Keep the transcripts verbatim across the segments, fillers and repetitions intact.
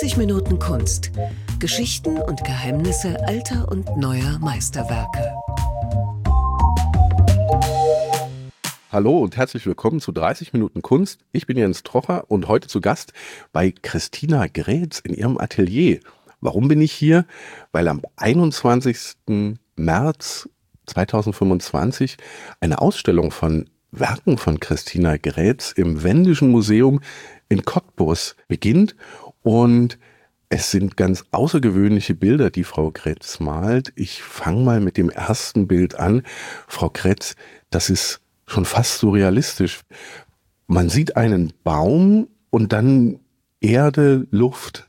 dreißig Minuten Kunst. Geschichten und Geheimnisse alter und neuer Meisterwerke. Hallo und herzlich willkommen zu dreißig Minuten Kunst. Ich bin Jens Trocher und heute zu Gast bei Christina Grätz in ihrem Atelier. Warum bin ich hier? Weil am einundzwanzigsten März zweitausendfünfundzwanzig eine Ausstellung von Werken von Christina Grätz im Wendischen Museum in Cottbus beginnt und es sind ganz außergewöhnliche Bilder, die Frau Grätz malt. Ich fange mal mit dem ersten Bild an. Frau Grätz, das ist schon fast surrealistisch. Man sieht einen Baum und dann Erde, Luft.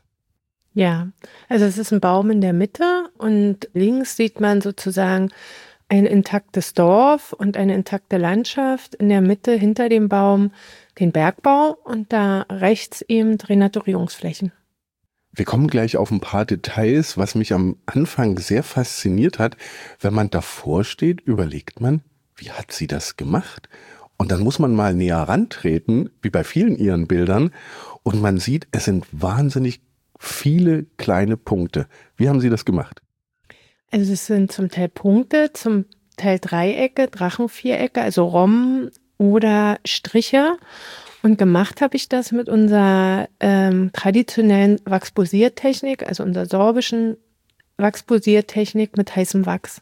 Ja, also es ist ein Baum in der Mitte und links sieht man sozusagen ein intaktes Dorf und eine intakte Landschaft. In der Mitte hinter dem Baum den Bergbau und da rechts eben Renaturierungsflächen. Wir kommen gleich auf ein paar Details. Was mich am Anfang sehr fasziniert hat, wenn man davor steht, überlegt man, wie hat sie das gemacht? Und dann muss man mal näher rantreten, wie bei vielen ihren Bildern, und man sieht, es sind wahnsinnig viele kleine Punkte. Wie haben Sie das gemacht? Also es sind zum Teil Punkte, zum Teil Dreiecke, Drachenvierecke, also Romben oder Striche. Und gemacht habe ich das mit unserer ähm, traditionellen Wachsposiertechnik, also unserer sorbischen Wachsposiertechnik mit heißem Wachs.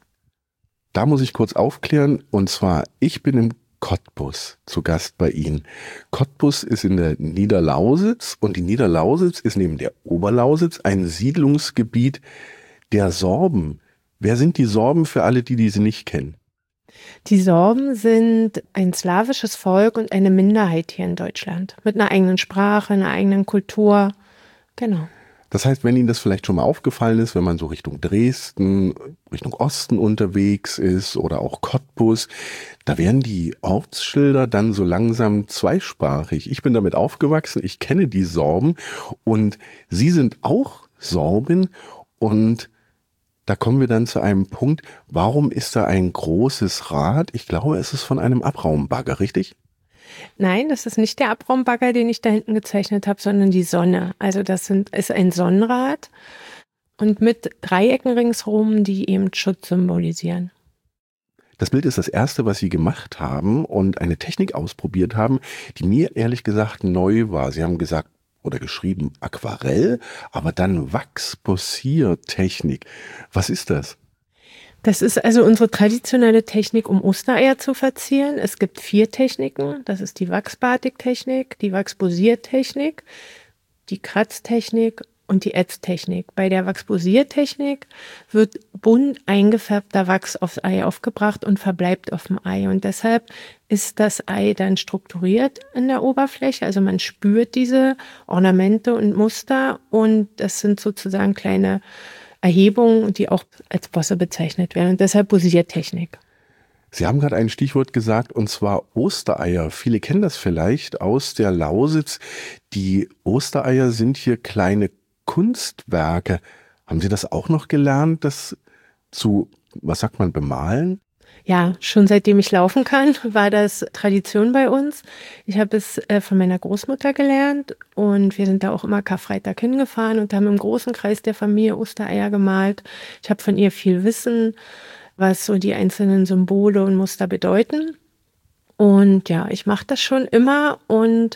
Da muss ich kurz aufklären, und zwar, ich bin im Cottbus zu Gast bei Ihnen. Cottbus ist in der Niederlausitz und die Niederlausitz ist neben der Oberlausitz ein Siedlungsgebiet der Sorben. Wer sind die Sorben für alle, die diese nicht kennen? Die Sorben sind ein slawisches Volk und eine Minderheit hier in Deutschland mit einer eigenen Sprache, einer eigenen Kultur. Genau. Das heißt, wenn Ihnen das vielleicht schon mal aufgefallen ist, wenn man so Richtung Dresden, Richtung Osten unterwegs ist oder auch Cottbus, da werden die Ortsschilder dann so langsam zweisprachig. Ich bin damit aufgewachsen, ich kenne die Sorben und Sie sind auch Sorbin und da kommen wir dann zu einem Punkt, warum ist da ein großes Rad? Ich glaube, es ist von einem Abraumbagger, richtig? Nein, das ist nicht der Abraumbagger, den ich da hinten gezeichnet habe, sondern die Sonne. Also das sind, ist ein Sonnenrad und mit Dreiecken ringsherum, die eben Schutz symbolisieren. Das Bild ist das erste, was Sie gemacht haben und eine Technik ausprobiert haben, die mir ehrlich gesagt neu war. Sie haben gesagt oder geschrieben Aquarell, aber dann Wachsposiertechnik. Was ist das? Das ist also unsere traditionelle Technik, um Ostereier zu verzieren. Es gibt vier Techniken. Das ist die Wachsbatiktechnik, die Wachsposiertechnik, die Kratztechnik und die Ätztechnik. Bei der Wachsposiertechnik wird bunt eingefärbter Wachs aufs Ei aufgebracht und verbleibt auf dem Ei. Und deshalb ist das Ei dann strukturiert in der Oberfläche. Also man spürt diese Ornamente und Muster und das sind sozusagen kleine Erhebungen, die auch als Bosse bezeichnet werden. Und deshalb Posiertechnik. Sie haben gerade ein Stichwort gesagt, und zwar Ostereier. Viele kennen das vielleicht aus der Lausitz. Die Ostereier sind hier kleine Kunstwerke. Haben Sie das auch noch gelernt, das zu, was sagt man, bemalen? Ja, schon seitdem ich laufen kann, war das Tradition bei uns. Ich habe es äh, von meiner Großmutter gelernt und wir sind da auch immer Karfreitag hingefahren und haben im großen Kreis der Familie Ostereier gemalt. Ich habe von ihr viel Wissen, was so die einzelnen Symbole und Muster bedeuten. Und ja, ich mache das schon immer und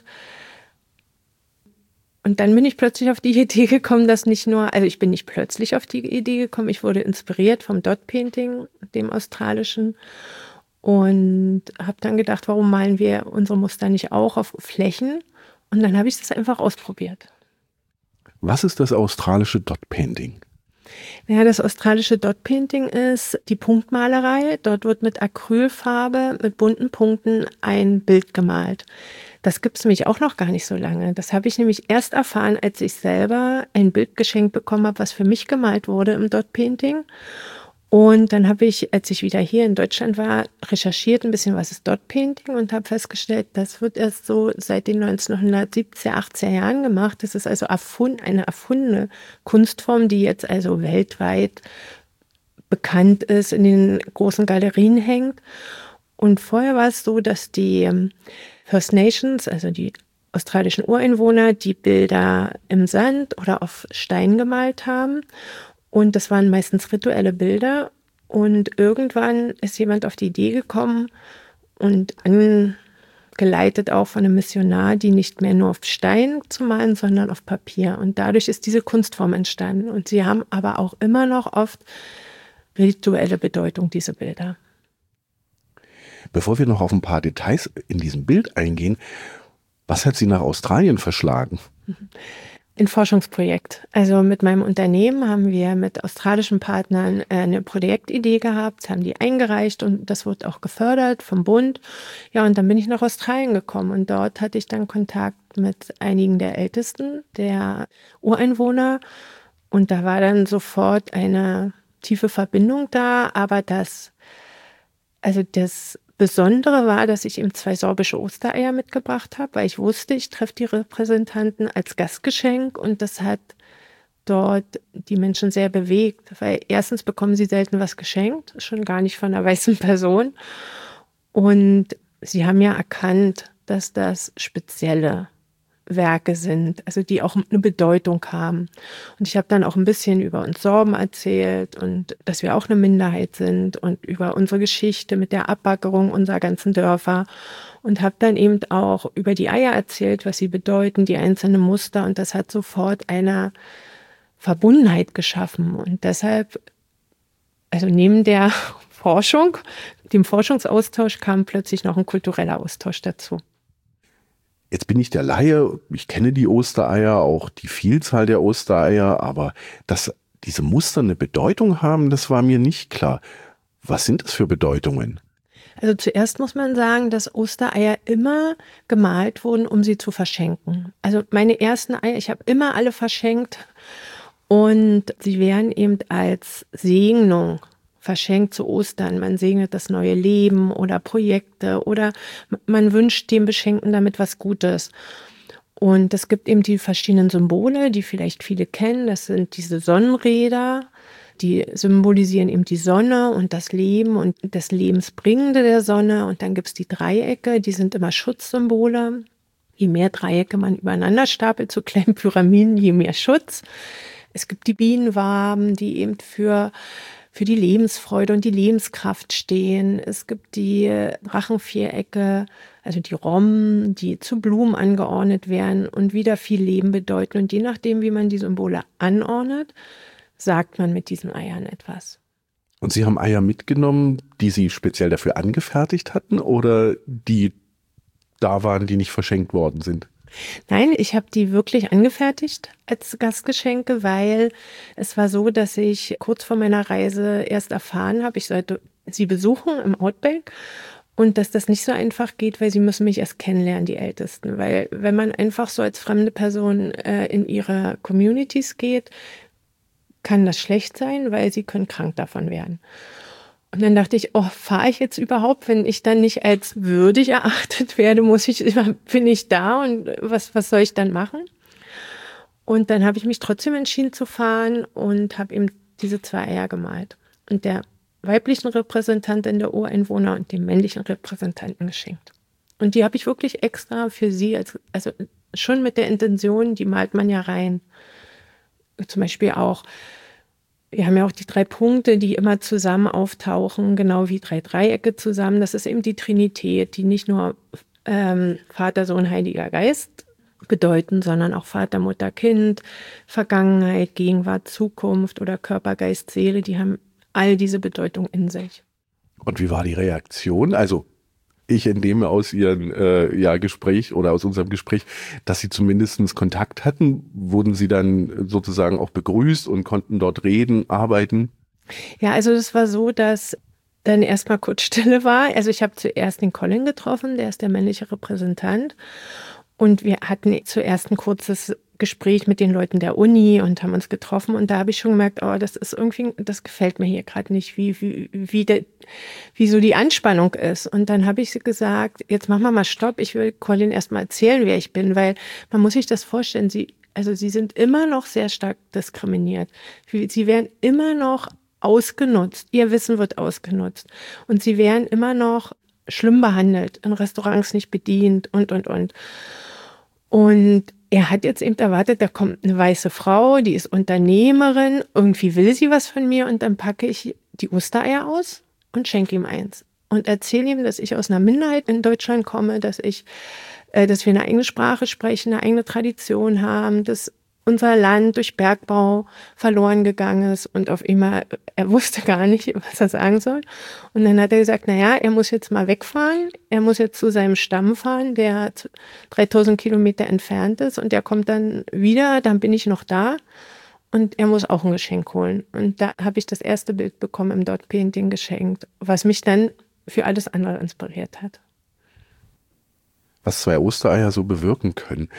Und dann bin ich plötzlich auf die Idee gekommen, dass nicht nur, also ich bin nicht plötzlich auf die Idee gekommen, ich wurde inspiriert vom Dot Painting, dem australischen, und habe dann gedacht, warum malen wir unsere Muster nicht auch auf Flächen? Und dann habe ich das einfach ausprobiert. Was ist das australische Dot Painting? Ja, das australische Dot Painting ist die Punktmalerei. Dort wird mit Acrylfarbe, mit bunten Punkten ein Bild gemalt. Das gibt es nämlich auch noch gar nicht so lange. Das habe ich nämlich erst erfahren, als ich selber ein Bild geschenkt bekommen habe, was für mich gemalt wurde im Dot Painting. Und dann habe ich, als ich wieder hier in Deutschland war, recherchiert ein bisschen, was ist Dot Painting, und habe festgestellt, das wird erst so seit den neunzehnhundertsiebziger, achtziger Jahren gemacht. Das ist also erfund, eine erfundene Kunstform, die jetzt also weltweit bekannt ist, in den großen Galerien hängt. Und vorher war es so, dass die First Nations, also die australischen Ureinwohner, die Bilder im Sand oder auf Stein gemalt haben. Und das waren meistens rituelle Bilder. Und irgendwann ist jemand auf die Idee gekommen und angeleitet auch von einem Missionar, die nicht mehr nur auf Stein zu malen, sondern auf Papier. Und dadurch ist diese Kunstform entstanden. Und sie haben aber auch immer noch oft rituelle Bedeutung, diese Bilder. Bevor wir noch auf ein paar Details in diesem Bild eingehen, was hat Sie nach Australien verschlagen? Ein Forschungsprojekt. Also mit meinem Unternehmen haben wir mit australischen Partnern eine Projektidee gehabt, haben die eingereicht und das wurde auch gefördert vom Bund. Ja, und dann bin ich nach Australien gekommen und dort hatte ich dann Kontakt mit einigen der Ältesten, der Ureinwohner. Und da war dann sofort eine tiefe Verbindung da, aber das, also das Besondere war, dass ich ihm zwei sorbische Ostereier mitgebracht habe, weil ich wusste, ich treffe die Repräsentanten als Gastgeschenk und das hat dort die Menschen sehr bewegt, weil erstens bekommen sie selten was geschenkt, schon gar nicht von einer weißen Person und sie haben ja erkannt, dass das spezielle Werke sind, also die auch eine Bedeutung haben. Und ich habe dann auch ein bisschen über uns Sorben erzählt und dass wir auch eine Minderheit sind und über unsere Geschichte mit der Abbaggerung unserer ganzen Dörfer und habe dann eben auch über die Eier erzählt, was sie bedeuten, die einzelnen Muster und das hat sofort eine Verbundenheit geschaffen und deshalb, also neben der Forschung, dem Forschungsaustausch kam plötzlich noch ein kultureller Austausch dazu. Jetzt bin ich der Laie, ich kenne die Ostereier, auch die Vielzahl der Ostereier, aber dass diese Muster eine Bedeutung haben, das war mir nicht klar. Was sind das für Bedeutungen? Also zuerst muss man sagen, dass Ostereier immer gemalt wurden, um sie zu verschenken. Also meine ersten Eier, ich habe immer alle verschenkt und sie werden eben als Segnung verschenkt zu Ostern. Man segnet das neue Leben oder Projekte oder man wünscht dem Beschenkten damit was Gutes. Und es gibt eben die verschiedenen Symbole, die vielleicht viele kennen. Das sind diese Sonnenräder, die symbolisieren eben die Sonne und das Leben und das Lebensbringende der Sonne. Und dann gibt es die Dreiecke, die sind immer Schutzsymbole. Je mehr Dreiecke man übereinander stapelt, so kleinen Pyramiden, je mehr Schutz. Es gibt die Bienenwaben, die eben für für die Lebensfreude und die Lebenskraft stehen. Es gibt die Drachenvierecke, also die Rommen, die zu Blumen angeordnet werden und wieder viel Leben bedeuten. Und je nachdem, wie man die Symbole anordnet, sagt man mit diesen Eiern etwas. Und Sie haben Eier mitgenommen, die Sie speziell dafür angefertigt hatten oder die da waren, die nicht verschenkt worden sind? Nein, ich habe die wirklich angefertigt als Gastgeschenke, weil es war so, dass ich kurz vor meiner Reise erst erfahren habe, ich sollte sie besuchen im Outback und dass das nicht so einfach geht, weil sie müssen mich erst kennenlernen, die Ältesten. Weil wenn man einfach so als fremde Person äh, in ihre Communities geht, kann das schlecht sein, weil sie können krank davon werden. Und dann dachte ich, oh, fahre ich jetzt überhaupt, wenn ich dann nicht als würdig erachtet werde, muss ich, bin ich da und was, was soll ich dann machen? Und dann habe ich mich trotzdem entschieden zu fahren und habe eben diese zwei Eier gemalt. Und der weiblichen Repräsentantin der Ureinwohner und dem männlichen Repräsentanten geschenkt. Und die habe ich wirklich extra für sie, als, also schon mit der Intention, die malt man ja rein. Zum Beispiel auch, wir haben ja auch die drei Punkte, die immer zusammen auftauchen, genau wie drei Dreiecke zusammen. Das ist eben die Trinität, die nicht nur ähm, Vater, Sohn, Heiliger Geist bedeuten, sondern auch Vater, Mutter, Kind, Vergangenheit, Gegenwart, Zukunft oder Körper, Geist, Seele. Die haben all diese Bedeutung in sich. Und wie war die Reaktion? Also ich entnehme aus Ihrem äh, ja, Gespräch oder aus unserem Gespräch, dass Sie zumindest Kontakt hatten. Wurden Sie dann sozusagen auch begrüßt und konnten dort reden, arbeiten? Ja, also das war so, dass dann erstmal kurz Stille war. Also ich habe zuerst den Colin getroffen, der ist der männliche Repräsentant. Und wir hatten zuerst ein kurzes Gespräch mit den Leuten der Uni und haben uns getroffen. Und da habe ich schon gemerkt, oh, das ist irgendwie, das gefällt mir hier gerade nicht, wie, wie, wie, de, wie so die Anspannung ist. Und dann habe ich gesagt, jetzt machen wir mal Stopp. Ich will Colin erstmal erzählen, wer ich bin, weil man muss sich das vorstellen, sie, also sie sind immer noch sehr stark diskriminiert. Sie werden immer noch ausgenutzt. Ihr Wissen wird ausgenutzt. Und sie werden immer noch schlimm behandelt, in Restaurants nicht bedient und, und, und. Und er hat jetzt eben erwartet, da kommt eine weiße Frau, die ist Unternehmerin, irgendwie will sie was von mir und dann packe ich die Ostereier aus und schenke ihm eins. Und erzähle ihm, dass ich aus einer Minderheit in Deutschland komme, dass ich, äh, dass wir eine eigene Sprache sprechen, eine eigene Tradition haben, dass unser Land durch Bergbau verloren gegangen ist und auf einmal, er wusste gar nicht, was er sagen soll. Und dann hat er gesagt, naja, er muss jetzt mal wegfahren, er muss jetzt zu seinem Stamm fahren, der dreitausend Kilometer entfernt ist und der kommt dann wieder, dann bin ich noch da und er muss auch ein Geschenk holen. Und da habe ich das erste Bild bekommen im Dot Painting geschenkt, was mich dann für alles andere inspiriert hat. Was zwei Ostereier so bewirken können.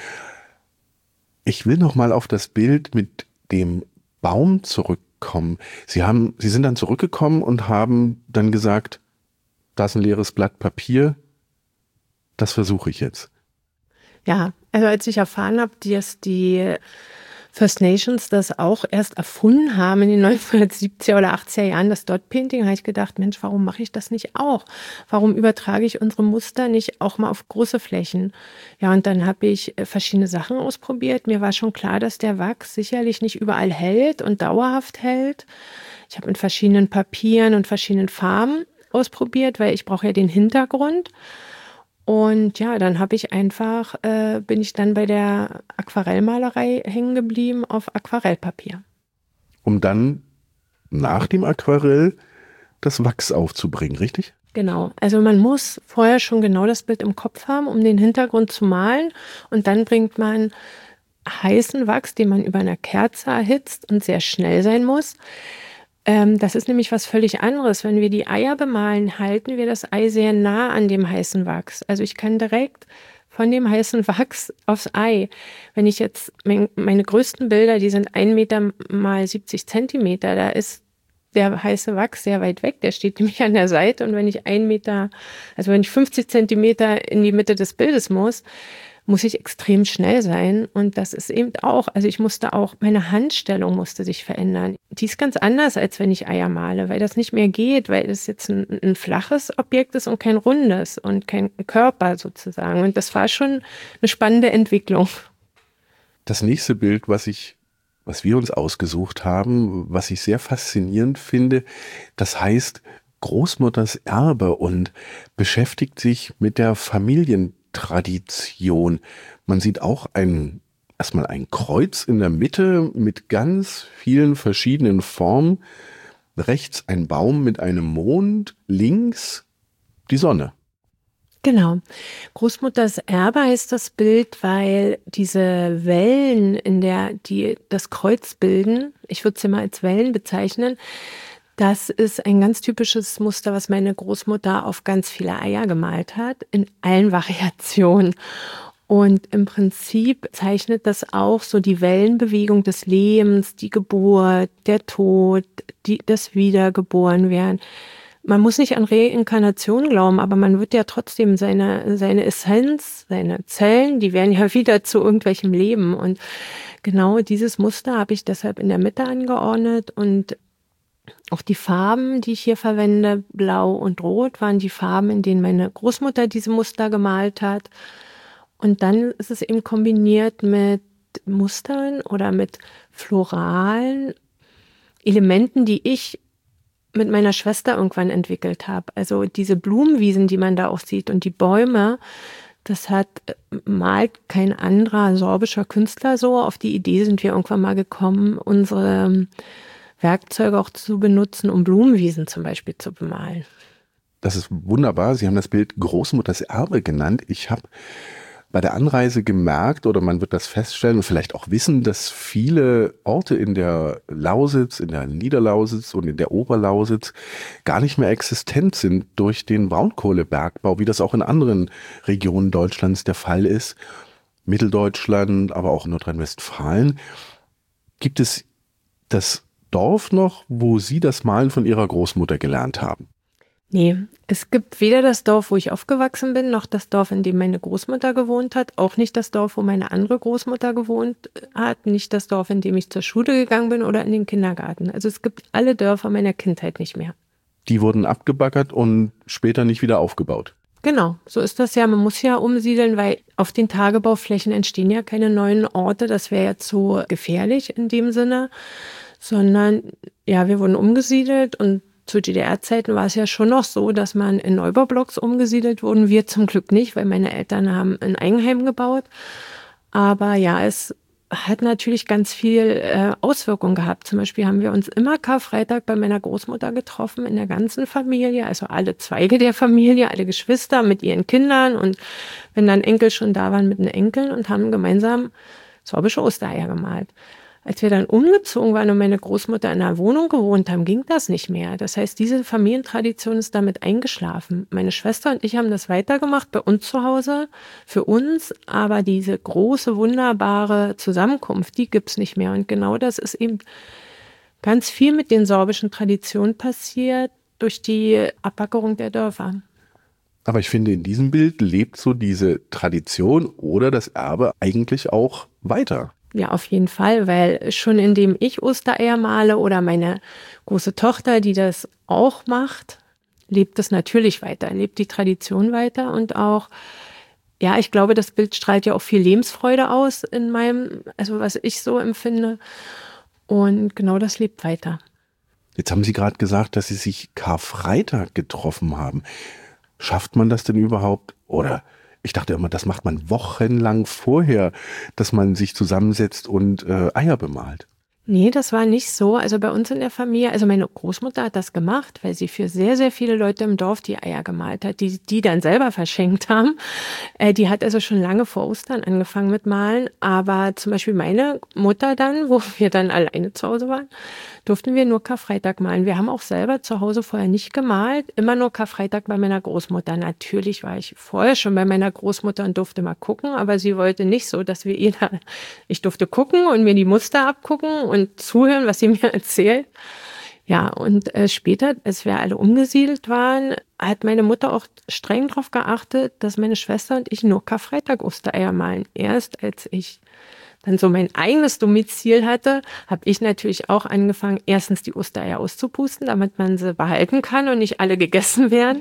Ich will noch mal auf das Bild mit dem Baum zurückkommen. Sie haben, Sie sind dann zurückgekommen und haben dann gesagt, da ist ein leeres Blatt Papier, das versuche ich jetzt. Ja, also als ich erfahren habe, dass die First Nations das auch erst erfunden haben in den neunzehnhundertsiebziger oder achtziger Jahren, das Dot Painting, habe ich gedacht, Mensch, warum mache ich das nicht auch? Warum übertrage ich unsere Muster nicht auch mal auf große Flächen? Ja, und dann habe ich verschiedene Sachen ausprobiert. Mir war schon klar, dass der Wachs sicherlich nicht überall hält und dauerhaft hält. Ich habe mit verschiedenen Papieren und verschiedenen Farben ausprobiert, weil ich brauche ja den Hintergrund. Und ja, dann habe ich einfach, äh, bin ich dann bei der Aquarellmalerei hängen geblieben auf Aquarellpapier. Um dann nach dem Aquarell das Wachs aufzubringen, richtig? Genau, also man muss vorher schon genau das Bild im Kopf haben, um den Hintergrund zu malen. Und dann bringt man heißen Wachs, den man über einer Kerze erhitzt und sehr schnell sein muss. Das ist nämlich was völlig anderes. Wenn wir die Eier bemalen, halten wir das Ei sehr nah an dem heißen Wachs. Also ich kann direkt von dem heißen Wachs aufs Ei. Wenn ich jetzt, mein, meine größten Bilder, die sind ein Meter mal siebzig Zentimeter, da ist der heiße Wachs sehr weit weg, der steht nämlich an der Seite. Und wenn ich ein Meter, also wenn ich fünfzig Zentimeter in die Mitte des Bildes muss, muss ich extrem schnell sein. Und das ist eben auch, also ich musste auch, meine Handstellung musste sich verändern. Die ist ganz anders, als wenn ich Eier male, weil das nicht mehr geht, weil das jetzt ein, ein flaches Objekt ist und kein rundes und kein Körper sozusagen. Und das war schon eine spannende Entwicklung. Das nächste Bild, was ich, was wir uns ausgesucht haben, was ich sehr faszinierend finde, das heißt Großmutters Erbe und beschäftigt sich mit der Familien Tradition. Man sieht auch ein, erstmal ein Kreuz in der Mitte mit ganz vielen verschiedenen Formen. Rechts ein Baum mit einem Mond, links die Sonne. Genau. Großmutters Erbe heißt das Bild, weil diese Wellen, in der die das Kreuz bilden, ich würde sie mal als Wellen bezeichnen, das ist ein ganz typisches Muster, was meine Großmutter auf ganz viele Eier gemalt hat, in allen Variationen. Und im Prinzip zeichnet das auch so die Wellenbewegung des Lebens, die Geburt, der Tod, die, das Wiedergeborenwerden. Man muss nicht an Reinkarnation glauben, aber man wird ja trotzdem seine, seine Essenz, seine Zellen, die werden ja wieder zu irgendwelchem Leben. Und genau dieses Muster habe ich deshalb in der Mitte angeordnet und auch die Farben, die ich hier verwende, blau und rot, waren die Farben, in denen meine Großmutter diese Muster gemalt hat. Und dann ist es eben kombiniert mit Mustern oder mit floralen Elementen, die ich mit meiner Schwester irgendwann entwickelt habe. Also diese Blumenwiesen, die man da auch sieht und die Bäume, das hat malt kein anderer sorbischer Künstler so. Auf die Idee sind wir irgendwann mal gekommen, unsere Werkzeuge auch zu benutzen, um Blumenwiesen zum Beispiel zu bemalen. Das ist wunderbar. Sie haben das Bild Großmutters Erbe genannt. Ich habe bei der Anreise gemerkt, oder man wird das feststellen und vielleicht auch wissen, dass viele Orte in der Lausitz, in der Niederlausitz und in der Oberlausitz gar nicht mehr existent sind durch den Braunkohlebergbau, wie das auch in anderen Regionen Deutschlands der Fall ist. Mitteldeutschland, aber auch Nordrhein-Westfalen. Gibt es das Dorf noch, wo Sie das Malen von Ihrer Großmutter gelernt haben? Nee, es gibt weder das Dorf, wo ich aufgewachsen bin, noch das Dorf, in dem meine Großmutter gewohnt hat, auch nicht das Dorf, wo meine andere Großmutter gewohnt hat, nicht das Dorf, in dem ich zur Schule gegangen bin oder in den Kindergarten. Also es gibt alle Dörfer meiner Kindheit nicht mehr. Die wurden abgebaggert und später nicht wieder aufgebaut. Genau, so ist das ja. Man muss ja umsiedeln, weil auf den Tagebauflächen entstehen ja keine neuen Orte. Das wäre jetzt so gefährlich in dem Sinne, sondern ja, wir wurden umgesiedelt und zu D D R-Zeiten war es ja schon noch so, dass man in Neubaublocks umgesiedelt wurden. Wir zum Glück nicht, weil meine Eltern haben ein Eigenheim gebaut. Aber ja, es hat natürlich ganz viel äh, Auswirkungen gehabt. Zum Beispiel haben wir uns immer Karfreitag bei meiner Großmutter getroffen, in der ganzen Familie, also alle Zweige der Familie, alle Geschwister mit ihren Kindern und wenn dann Enkel schon da waren, mit den Enkeln und haben gemeinsam sorbische Ostereier gemalt. Als wir dann umgezogen waren und meine Großmutter in einer Wohnung gewohnt haben, ging das nicht mehr. Das heißt, diese Familientradition ist damit eingeschlafen. Meine Schwester und ich haben das weitergemacht bei uns zu Hause, für uns, aber diese große, wunderbare Zusammenkunft, die gibt's nicht mehr. Und genau das ist eben ganz viel mit den sorbischen Traditionen passiert durch die Abbackerung der Dörfer. Aber ich finde, in diesem Bild lebt so diese Tradition oder das Erbe eigentlich auch weiter. Ja, auf jeden Fall, weil schon indem ich Ostereier male oder meine große Tochter, die das auch macht, lebt es natürlich weiter, lebt die Tradition weiter und auch, ja, ich glaube, das Bild strahlt ja auch viel Lebensfreude aus in meinem, also was ich so empfinde und genau das lebt weiter. Jetzt haben Sie gerade gesagt, dass Sie sich Karfreitag getroffen haben. Schafft man das denn überhaupt oder ich dachte immer, das macht man wochenlang vorher, dass man sich zusammensetzt und äh, Eier bemalt. Nee, das war nicht so. Also bei uns in der Familie, also meine Großmutter hat das gemacht, weil sie für sehr, sehr viele Leute im Dorf die Eier gemalt hat, die die dann selber verschenkt haben. Äh, die hat also schon lange vor Ostern angefangen mit Malen. Aber zum Beispiel meine Mutter dann, wo wir dann alleine zu Hause waren, durften wir nur Karfreitag malen. Wir haben auch selber zu Hause vorher nicht gemalt, immer nur Karfreitag bei meiner Großmutter. Natürlich war ich vorher schon bei meiner Großmutter und durfte mal gucken, aber sie wollte nicht so, dass wir ihr da, ich durfte gucken und mir die Muster abgucken und zuhören, was sie mir erzählt. Ja, und äh, später, als wir alle umgesiedelt waren, hat meine Mutter auch streng darauf geachtet, dass meine Schwester und ich nur Karfreitag Ostereier malen. Erst als ich dann so mein eigenes Domizil hatte, habe ich natürlich auch angefangen, erstens die Ostereier auszupusten, damit man sie behalten kann und nicht alle gegessen werden.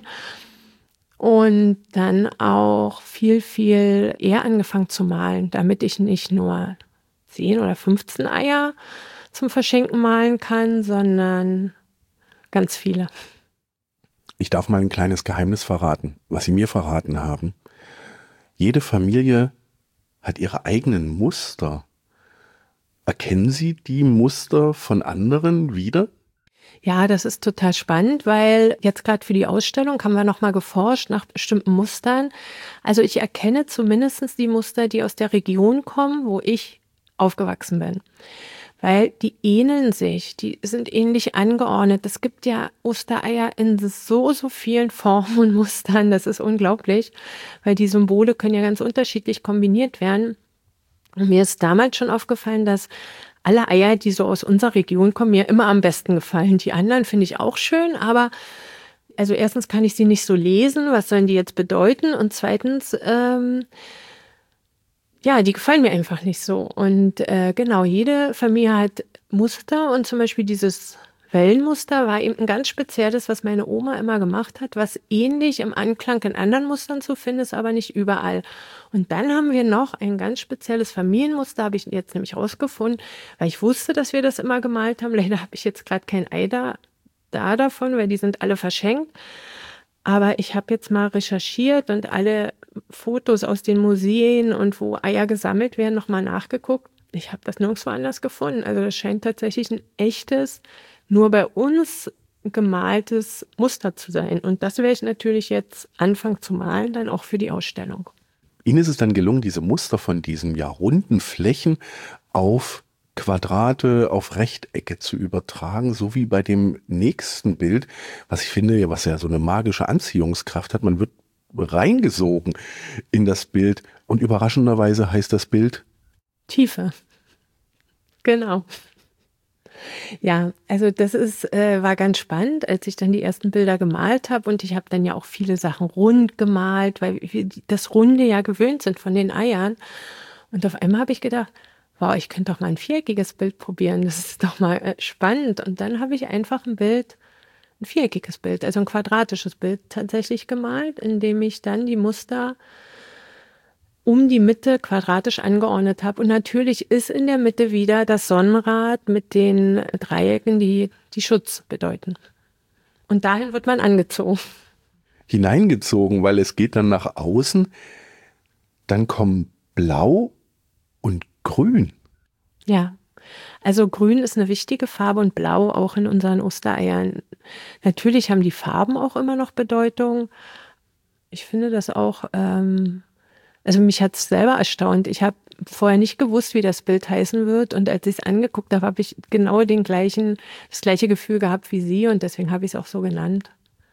Und dann auch viel, viel eher angefangen zu malen, damit ich nicht nur zehn oder fünfzehn Eier zum Verschenken malen kann, sondern ganz viele. Ich darf mal ein kleines Geheimnis verraten, was Sie mir verraten haben. Jede Familie hat ihre eigenen Muster. Erkennen Sie die Muster von anderen wieder? Ja, das ist total spannend, weil jetzt gerade für die Ausstellung haben wir nochmal geforscht nach bestimmten Mustern. Also ich erkenne zumindest die Muster, die aus der Region kommen, wo ich aufgewachsen bin. Weil die ähneln sich, die sind ähnlich angeordnet. Es gibt ja Ostereier in so, so vielen Formen und Mustern, das ist unglaublich, weil die Symbole können ja ganz unterschiedlich kombiniert werden. Und mir ist damals schon aufgefallen, dass alle Eier, die so aus unserer Region kommen, mir immer am besten gefallen. Die anderen finde ich auch schön, aber also erstens kann ich sie nicht so lesen, was sollen die jetzt bedeuten? Und zweitens, ähm, ja, die gefallen mir einfach nicht so. Und äh, genau, jede Familie hat Muster und zum Beispiel dieses Wellenmuster war eben ein ganz spezielles, was meine Oma immer gemacht hat, was ähnlich im Anklang in anderen Mustern zu finden ist, aber nicht überall. Und dann haben wir noch ein ganz spezielles Familienmuster, habe ich jetzt nämlich rausgefunden, weil ich wusste, dass wir das immer gemalt haben. Leider habe ich jetzt gerade kein Ei da, da davon, weil die sind alle verschenkt. Aber ich habe jetzt mal recherchiert und alle Fotos aus den Museen und wo Eier gesammelt werden, nochmal nachgeguckt. Ich habe das nirgendwo anders gefunden. Also das scheint tatsächlich ein echtes, nur bei uns gemaltes Muster zu sein. Und das werde ich natürlich jetzt anfangen zu malen, dann auch für die Ausstellung. Ihnen ist es dann gelungen, diese Muster von diesen ja runden Flächen auf Quadrate, auf Rechtecke zu übertragen, so wie bei dem nächsten Bild, was ich finde, was ja so eine magische Anziehungskraft hat. Man wird reingesogen in das Bild und überraschenderweise heißt das Bild Tiefe. Genau. Ja, also das ist äh, war ganz spannend, als ich dann die ersten Bilder gemalt habe und ich habe dann ja auch viele Sachen rund gemalt, weil wir das Runde ja gewöhnt sind von den Eiern. Und auf einmal habe ich gedacht, wow, ich könnte doch mal ein viereckiges Bild probieren, das ist doch mal äh, spannend. Und dann habe ich einfach ein Bild ein viereckiges Bild, also ein quadratisches Bild tatsächlich gemalt, indem ich dann die Muster um die Mitte quadratisch angeordnet habe. Und natürlich ist in der Mitte wieder das Sonnenrad mit den Dreiecken, die, die Schutz bedeuten. Und dahin wird man angezogen. Hineingezogen, weil es geht dann nach außen. Dann kommen Blau und Grün. Ja, also Grün ist eine wichtige Farbe und Blau auch in unseren Ostereiern. Natürlich haben die Farben auch immer noch Bedeutung. Ich finde das auch, ähm, also mich hat es selber erstaunt. Ich habe vorher nicht gewusst, wie das Bild heißen wird. Und als ich es angeguckt habe, habe ich genau den gleichen, das gleiche Gefühl gehabt wie Sie. Und deswegen habe ich es auch so genannt.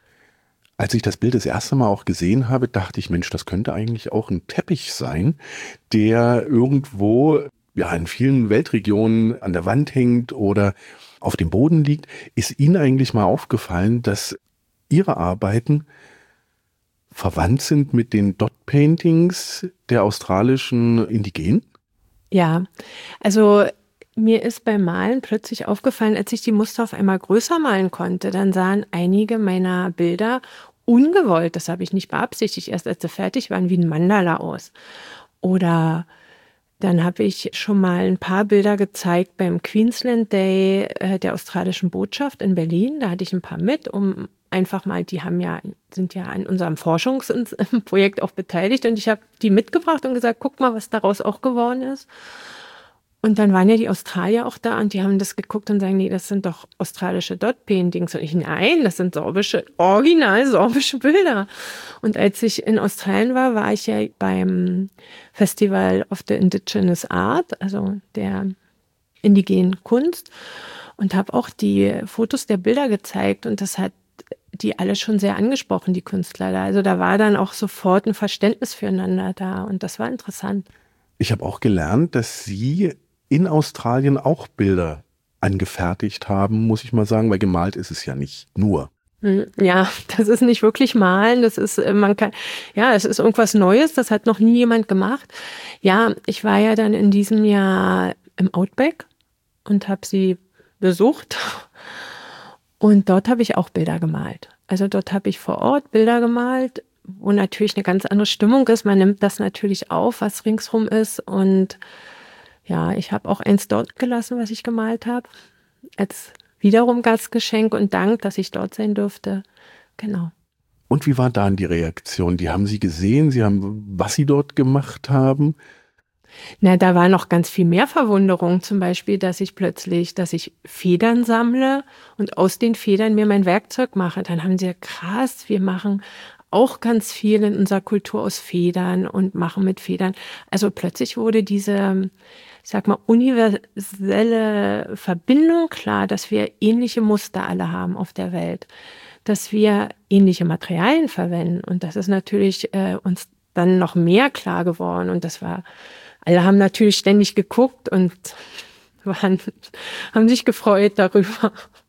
Als ich das Bild das erste Mal auch gesehen habe, dachte ich, Mensch, das könnte eigentlich auch ein Teppich sein, der irgendwo ja in vielen Weltregionen an der Wand hängt oder auf dem Boden liegt. Ist Ihnen eigentlich mal aufgefallen, dass Ihre Arbeiten verwandt sind mit den Dot-Paintings der australischen Indigenen? Ja, also mir ist beim Malen plötzlich aufgefallen, als ich die Muster auf einmal größer malen konnte, dann sahen einige meiner Bilder ungewollt, das habe ich nicht beabsichtigt, erst als sie fertig waren, wie ein Mandala aus. Oder dann habe ich schon mal ein paar Bilder gezeigt beim Queensland Day äh, der australischen Botschaft in Berlin. Da hatte ich ein paar mit, um einfach mal, die haben ja, sind ja an unserem Forschungsprojekt auch beteiligt und ich habe die mitgebracht und gesagt, guck mal, was daraus auch geworden ist. Und dann waren ja die Australier auch da und die haben das geguckt und sagen, nee, das sind doch australische Dot-Paintings. Und ich, nein, das sind sorbische, original sorbische Bilder. Und als ich in Australien war, war ich ja beim Festival of the Indigenous Art, also der indigenen Kunst, und habe auch die Fotos der Bilder gezeigt und das hat die alle schon sehr angesprochen, die Künstler da. Also da war dann auch sofort ein Verständnis füreinander da und das war interessant. Ich habe auch gelernt, dass Sie in Australien auch Bilder angefertigt haben, muss ich mal sagen, weil gemalt ist es ja nicht nur. Ja, das ist nicht wirklich malen, das ist, man kann, ja, es ist irgendwas Neues, das hat noch nie jemand gemacht. Ja, ich war ja dann in diesem Jahr im Outback und habe sie besucht und dort habe ich auch Bilder gemalt. Also dort habe ich vor Ort Bilder gemalt, wo natürlich eine ganz andere Stimmung ist. Man nimmt das natürlich auf, was ringsrum ist und ja, ich habe auch eins dort gelassen, was ich gemalt habe, als wiederum Gastgeschenk und Dank, dass ich dort sein durfte. Genau. Und wie war dann die Reaktion? Die haben Sie gesehen, Sie haben, was Sie dort gemacht haben? Na, da war noch ganz viel mehr Verwunderung. Zum Beispiel, dass ich plötzlich, dass ich Federn sammle und aus den Federn mir mein Werkzeug mache. Dann haben sie ja krass, wir machen auch ganz viel in unserer Kultur aus Federn und machen mit Federn. Also plötzlich wurde diese, ich sag mal, universelle Verbindung klar, dass wir ähnliche Muster alle haben auf der Welt, dass wir ähnliche Materialien verwenden. Und das ist natürlich äh, uns dann noch mehr klar geworden. Und das war, alle haben natürlich ständig geguckt und waren, haben sich gefreut darüber.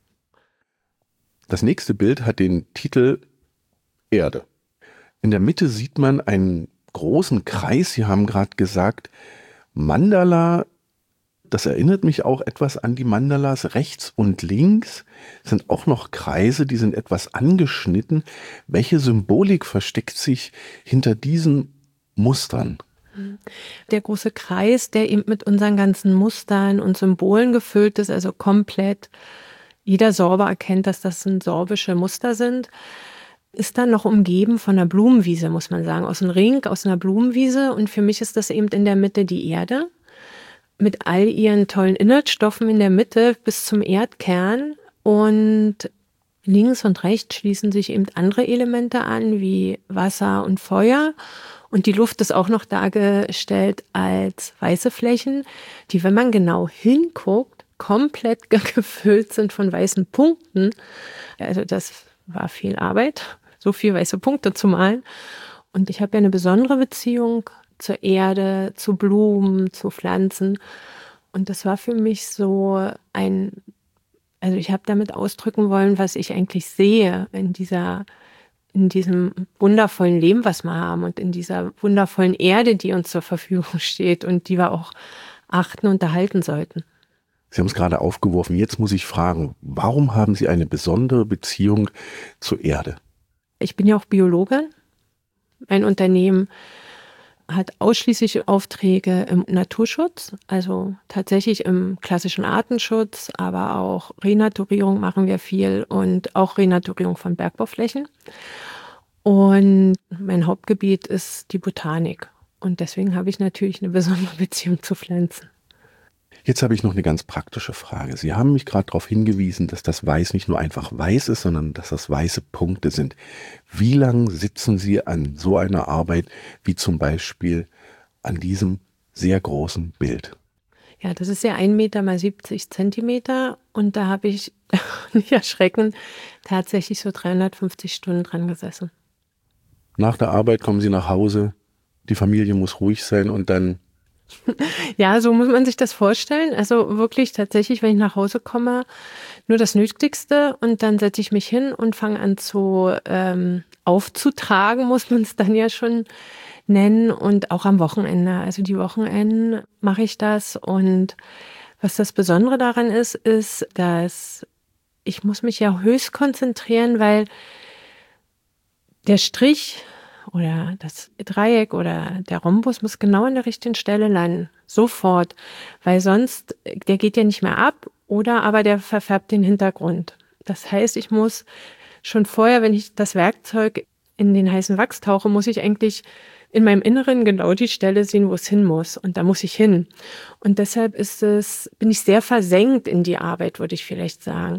Das nächste Bild hat den Titel Erde. In der Mitte sieht man einen großen Kreis. Sie haben gerade gesagt, Mandala, das erinnert mich auch etwas an die Mandalas. Rechts und links sind auch noch Kreise, die sind etwas angeschnitten. Welche Symbolik versteckt sich hinter diesen Mustern? Der große Kreis, der eben mit unseren ganzen Mustern und Symbolen gefüllt ist, also komplett, jeder Sorber erkennt, dass das ein sorbische Muster sind, ist dann noch umgeben von einer Blumenwiese, muss man sagen, aus einem Ring, aus einer Blumenwiese. Und für mich ist das eben in der Mitte die Erde, mit all ihren tollen Inhaltsstoffen in der Mitte bis zum Erdkern. Und links und rechts schließen sich eben andere Elemente an, wie Wasser und Feuer. Und die Luft ist auch noch dargestellt als weiße Flächen, die, wenn man genau hinguckt, komplett gefüllt sind von weißen Punkten. Also das war viel Arbeit, so viel weiße Punkte zu malen. Und ich habe ja eine besondere Beziehung zur Erde, zu Blumen, zu Pflanzen. Und das war für mich so ein, also ich habe damit ausdrücken wollen, was ich eigentlich sehe in dieser, in diesem wundervollen Leben, was wir haben und in dieser wundervollen Erde, die uns zur Verfügung steht und die wir auch achten und erhalten sollten. Sie haben es gerade aufgeworfen. Jetzt muss ich fragen, warum haben Sie eine besondere Beziehung zur Erde? Ich bin ja auch Biologin. Mein Unternehmen hat ausschließlich Aufträge im Naturschutz, also tatsächlich im klassischen Artenschutz, aber auch Renaturierung machen wir viel und auch Renaturierung von Bergbauflächen. Und mein Hauptgebiet ist die Botanik. Und deswegen habe ich natürlich eine besondere Beziehung zu Pflanzen. Jetzt habe ich noch eine ganz praktische Frage. Sie haben mich gerade darauf hingewiesen, dass das Weiß nicht nur einfach weiß ist, sondern dass das weiße Punkte sind. Wie lange sitzen Sie an so einer Arbeit wie zum Beispiel an diesem sehr großen Bild? Ja, das ist ja ein Meter mal siebzig Zentimeter und da habe ich, nicht erschreckend, tatsächlich so dreihundertfünfzig Stunden dran gesessen. Nach der Arbeit kommen Sie nach Hause, die Familie muss ruhig sein und dann... Ja, so muss man sich das vorstellen. Also wirklich tatsächlich, wenn ich nach Hause komme, nur das Nötigste und dann setze ich mich hin und fange an zu ähm, aufzutragen, muss man es dann ja schon nennen, und auch am Wochenende. Also die Wochenenden mache ich das, und was das Besondere daran ist, ist, dass ich muss mich ja höchst konzentrieren, weil der Strich oder das Dreieck oder der Rhombus muss genau an der richtigen Stelle landen. Sofort. Weil sonst, der geht ja nicht mehr ab oder aber der verfärbt den Hintergrund. Das heißt, ich muss schon vorher, wenn ich das Werkzeug in den heißen Wachs tauche, muss ich eigentlich in meinem Inneren genau die Stelle sehen, wo es hin muss. Und da muss ich hin. Und deshalb ist es, bin ich sehr versenkt in die Arbeit, würde ich vielleicht sagen.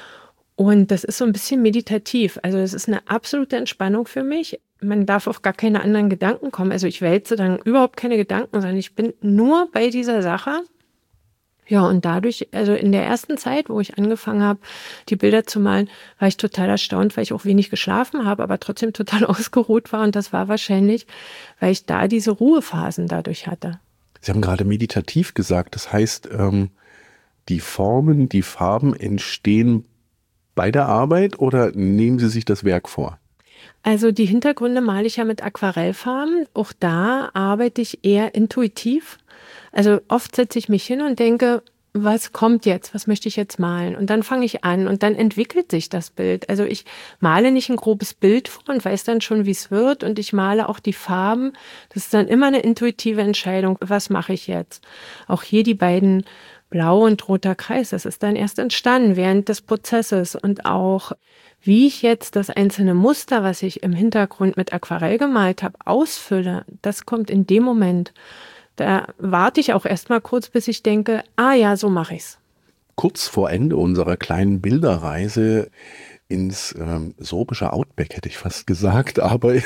Und das ist so ein bisschen meditativ. Also es ist eine absolute Entspannung für mich. Man darf auf gar keine anderen Gedanken kommen. Also ich wälze dann überhaupt keine Gedanken, sondern ich bin nur bei dieser Sache. Ja, und dadurch, also in der ersten Zeit, wo ich angefangen habe, die Bilder zu malen, war ich total erstaunt, weil ich auch wenig geschlafen habe, aber trotzdem total ausgeruht war. Und das war wahrscheinlich, weil ich da diese Ruhephasen dadurch hatte. Sie haben gerade meditativ gesagt. Das heißt, ähm, die Formen, die Farben entstehen bei der Arbeit oder nehmen Sie sich das Werk vor? Also die Hintergründe male ich ja mit Aquarellfarben. Auch da arbeite ich eher intuitiv. Also oft setze ich mich hin und denke, was kommt jetzt? Was möchte ich jetzt malen? Und dann fange ich an und dann entwickelt sich das Bild. Also ich male nicht ein grobes Bild vor und weiß dann schon, wie es wird. Und ich male auch die Farben. Das ist dann immer eine intuitive Entscheidung. Was mache ich jetzt? Auch hier die beiden Blau und roter Kreis. Das ist dann erst entstanden während des Prozesses. Und auch wie ich jetzt das einzelne Muster, was ich im Hintergrund mit Aquarell gemalt habe, ausfülle, das kommt in dem Moment. Da warte ich auch erst mal kurz, bis ich denke, ah ja, so mache ich's. Kurz vor Ende unserer kleinen Bilderreise ins ähm, sorbische Outback, hätte ich fast gesagt, aber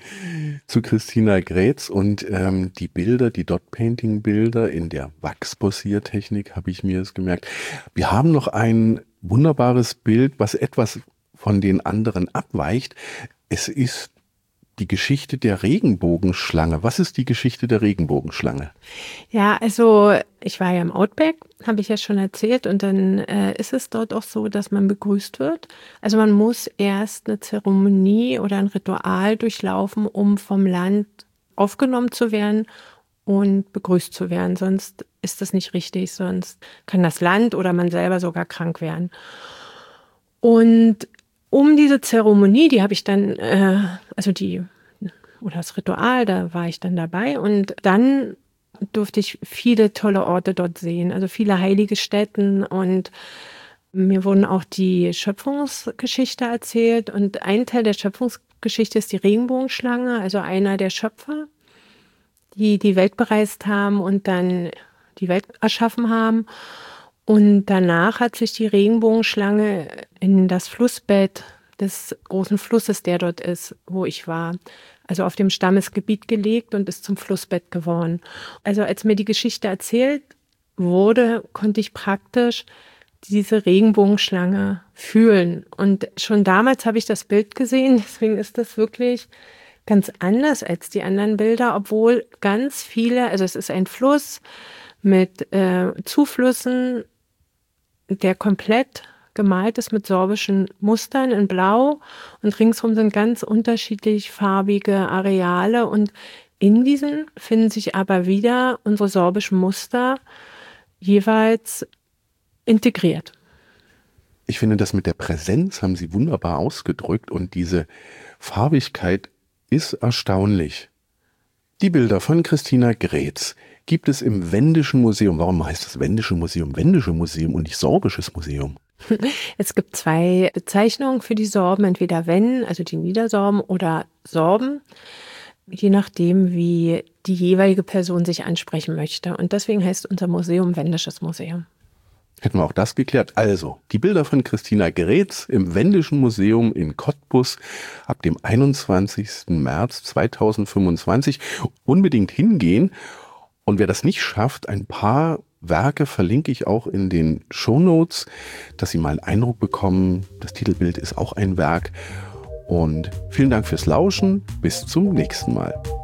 zu Christina Grätz und ähm, die Bilder, die Dot-Painting-Bilder in der Wachsposiertechnik, habe ich mir es gemerkt. Wir haben noch ein wunderbares Bild, was etwas von den anderen abweicht. Es ist die Geschichte der Regenbogenschlange. Was ist die Geschichte der Regenbogenschlange? Ja, also ich war ja im Outback, habe ich ja schon erzählt, und dann äh, ist es dort auch so, dass man begrüßt wird. Also man muss erst eine Zeremonie oder ein Ritual durchlaufen, um vom Land aufgenommen zu werden und begrüßt zu werden. Sonst ist das nicht richtig, sonst kann das Land oder man selber sogar krank werden. Und um diese Zeremonie, die habe ich dann, äh, also die, oder das Ritual, da war ich dann dabei, und dann durfte ich viele tolle Orte dort sehen, also viele heilige Stätten, und mir wurden auch die Schöpfungsgeschichte erzählt, und ein Teil der Schöpfungsgeschichte ist die Regenbogenschlange, also einer der Schöpfer, die die Welt bereist haben und dann die Welt erschaffen haben. Und danach hat sich die Regenbogenschlange in das Flussbett des großen Flusses, der dort ist, wo ich war, also auf dem Stammesgebiet gelegt und ist zum Flussbett geworden. Also als mir die Geschichte erzählt wurde, konnte ich praktisch diese Regenbogenschlange fühlen. Und schon damals habe ich das Bild gesehen, deswegen ist das wirklich ganz anders als die anderen Bilder, obwohl ganz viele, also es ist ein Fluss mit äh, Zuflüssen, der komplett gemalt ist mit sorbischen Mustern in Blau, und ringsherum sind ganz unterschiedlich farbige Areale, und in diesen finden sich aber wieder unsere sorbischen Muster, jeweils integriert. Ich finde, das mit der Präsenz haben Sie wunderbar ausgedrückt und diese Farbigkeit ist erstaunlich. Die Bilder von Christina Grätz gibt es im Wendischen Museum. Warum heißt das Wendische Museum Wendische Museum und nicht Sorbisches Museum? Es gibt zwei Bezeichnungen für die Sorben, entweder Wenn, also die Niedersorben, oder Sorben, je nachdem, wie die jeweilige Person sich ansprechen möchte. Und deswegen heißt unser Museum Wendisches Museum. Hätten wir auch das geklärt. Also, die Bilder von Christina Grätz im Wendischen Museum in Cottbus ab dem einundzwanzigsten März zweitausendfünfundzwanzig. Unbedingt hingehen. Und wer das nicht schafft, ein paar Werke verlinke ich auch in den Shownotes, dass Sie mal einen Eindruck bekommen. Das Titelbild ist auch ein Werk. Und vielen Dank fürs Lauschen. Bis zum nächsten Mal.